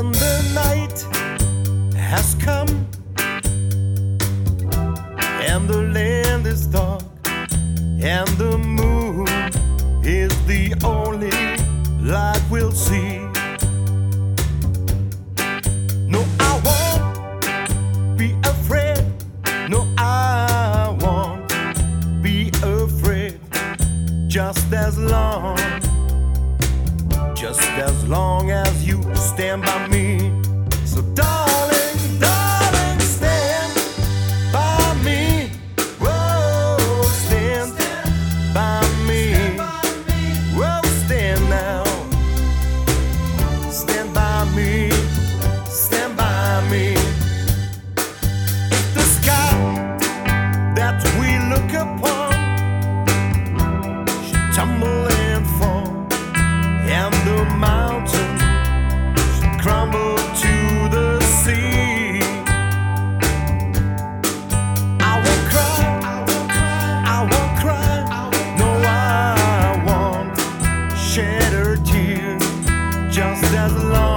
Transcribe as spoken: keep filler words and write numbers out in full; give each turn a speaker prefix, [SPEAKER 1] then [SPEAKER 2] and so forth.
[SPEAKER 1] when the night has come and the land is dark and the moon is the only light we'll see. No, I won't be afraid. No, I won't be afraid. Just as long, just as long as you stand by me. So darling, darling, stand by me. Whoa, stand by me. Whoa, stand now. Stand by me. Stand by me. The sky that we look upon should tumble and fall, and the mountain should crumble to the sea. I won't cry, I won't cry, no, I won't shed a tear. Just as long